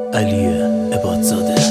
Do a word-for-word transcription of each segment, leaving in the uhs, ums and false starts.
علی عبادزاده.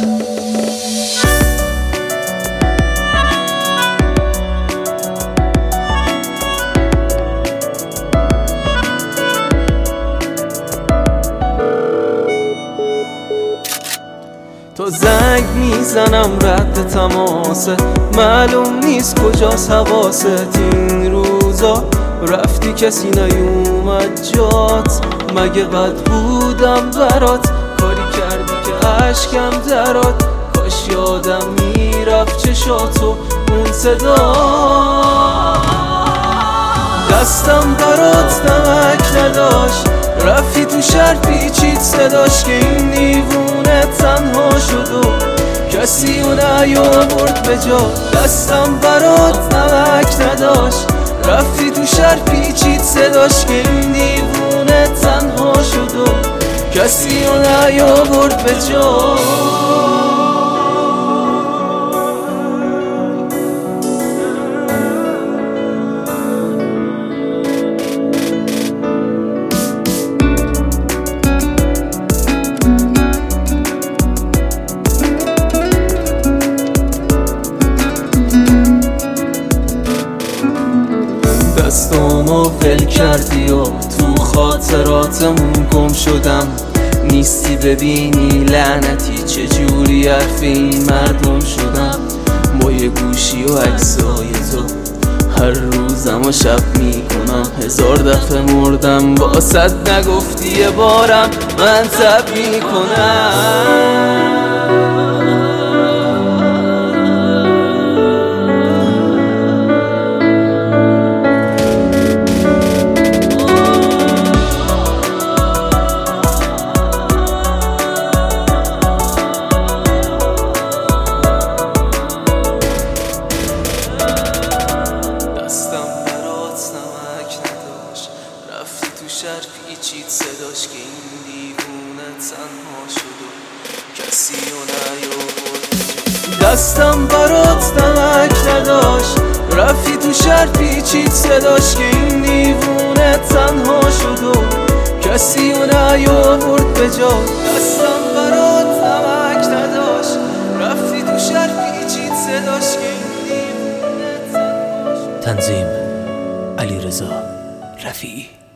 تو زنگ میزنم رد تماسه، معلوم نیست کجاست حواست. این روزا رفتی کسی نیومد جات، مگه بد بودم برات؟ کاری کردی که عشقم درات، کاش یادم میرفت چشاتو اون صدا. دستم برات نمک نداشت، رفتی تو شهر پیچید صداش که این دیوونه تنها شد و کسی اون نیاورد به جا. دستم برات نمک نداشت، رفتی تو شهر پیچید صداش که این دیوونه تنها شد و کسی اون نیاورد به جا. دستامو ول کردی و تو خاطراتمون گم شدم. نیستی ببینی لعنتی چجوری حرف این مردم شدم. با یه گوشی و عکسای تو هر روزم و شب میکنم. هزار دفعه مردم با صد نگفتی یه بارم من تب میکنم. شهر پیچید صداش که این دیوونه تنها شد و کسی رو نیاورد. دستم برات نمک نداشت، رفتی تو شهر پیچید صداش که این دیوونه تنها شد و کسی رو نیاورد به جا. دستم برات نمک نداشت، رفتی تو شهر پیچید صداش که این دیوونه تنها شد. تنظیم علیرضا رفیعی.